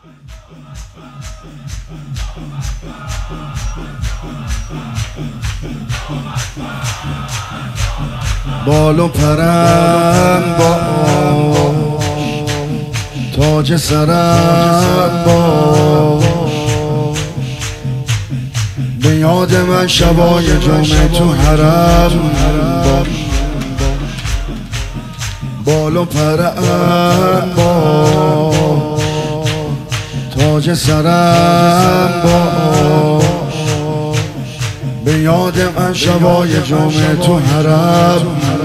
بال و پرم با تاج سرم با به یاد من شبای جمعه تو حرم با بال و پرم با تاج سرم با به یاد من شبای جمعه تو حرم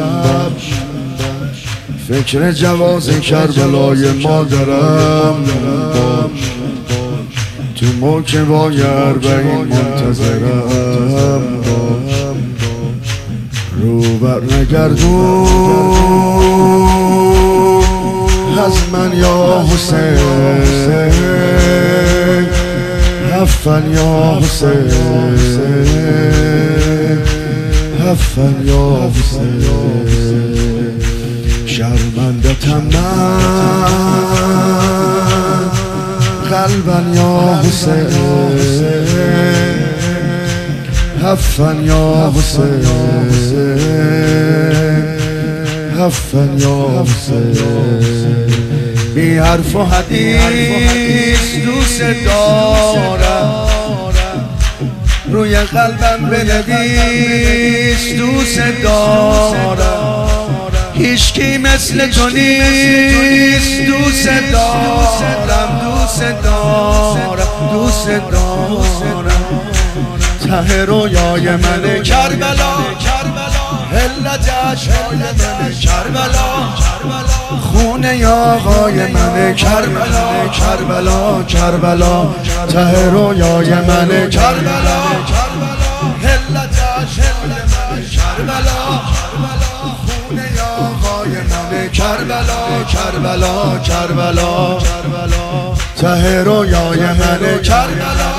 فکر جواز کربلای مادرم تو موکبای اربعین منتظرم رو بر نگردون از من یا حسین هفن یا حسین هفن یا حسین شرمندتم من قلبا یا حسین هفن یا حسین هفن یا حسین بی حرف و حدیث دوست دارم روی قلبم بنویس دوست دارم هیچکی مثل تو نیست دوست دارم دوست دارم دوست دارم ته رویای من کربلا علت اشکای من کربلا خونه آقای من کربلا کربلا کربلا ته رویای من کربلا علت اشکای من کربلا خونه آقای من کربلا کربلا کربلا ته رویای من کربلا